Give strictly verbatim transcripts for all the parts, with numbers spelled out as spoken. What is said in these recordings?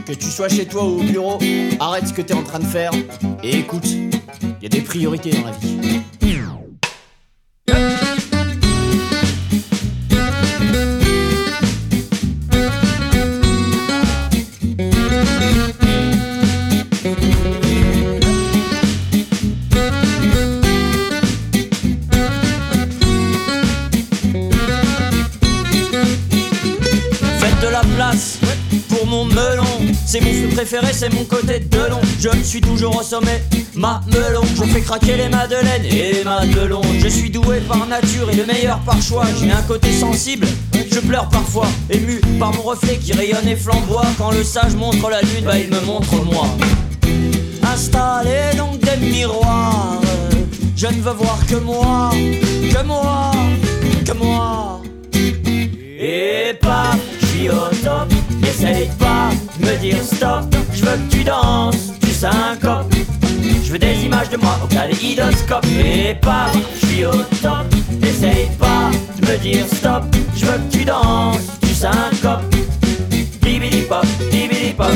Que tu sois chez toi ou au bureau, arrête ce que t'es en train de faire et écoute, il y a des priorités dans la vie. Faites de la place pour mon melon, c'est mon fruit préféré, c'est mon côté de melon. Je me suis toujours au sommet, ma melon. Je fais craquer les madeleines et les madelons. Je suis doué par nature et le meilleur par choix. J'ai un côté sensible, je pleure parfois, ému par mon reflet qui rayonne et flamboie. Quand le sage montre la lune, bah il me montre moi. Installez donc des miroirs, je ne veux voir que moi, que moi, que moi. Et paf, je suis au top, essaye pas de me dire stop. Je veux que tu danses, tu syncopes. Je veux des images de moi au kaléidoscope. Et paf, je suis au top, essaye pas de me dire stop. Je veux que tu danses, tu syncopes. Bibidi pop, bibidi pop.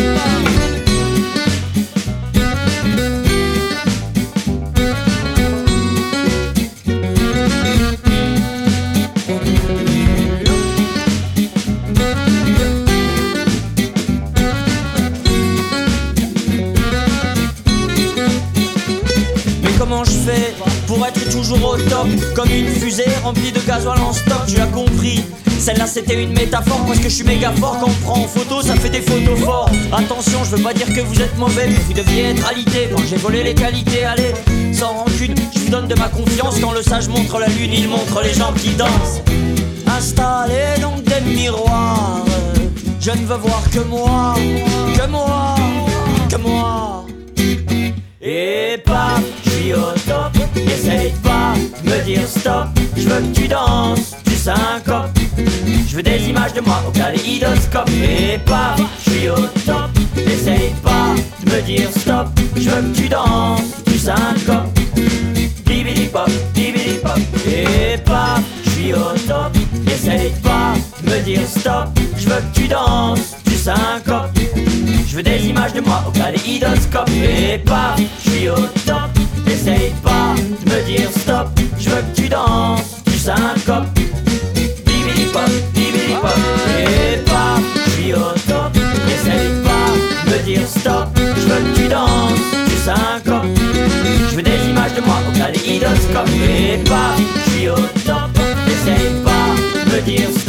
Comment je fais pour être toujours au top? Comme une fusée remplie de gasoil en stock, tu as compris. Celle-là c'était une métaphore parce que je suis méga fort. Quand on me prend en photo ça fait des photos forts. Attention, je veux pas dire que vous êtes mauvais, mais vous deviez être alité. Quand j'ai volé les qualités, allez, sans rancune, je vous donne de ma confiance. Quand le sage montre la lune, il montre les gens qui dansent. Installez donc des miroirs, je ne veux voir que moi, que moi, que moi. Et paf, je suis au top, essaye pas de me dire stop. Je veux que tu danses, tu syncopes. Je veux des images de moi au kaléidoscope. Et paf, je suis au top, essaye pas de me dire stop. Je veux que tu danses, tu syncopes. Bibidi pop, bibidi pop. Et paf, je suis au top, essaye pas de me dire stop. Je veux que tu danses, tu syncopes. Je veux des images de moi au kaléidoscope. Et paf, je suis au top, essaye pas de me dire stop. Je veux que tu danses, tu syncopes. Bibidi pop, bibidi pop. Et paf, je suis au top, essaye pas de me dire stop. Je veux que tu danses, tu syncopes. Je veux des images de moi au kaléidoscope. Et paf, je suis au top, essaye pas de me dire stop.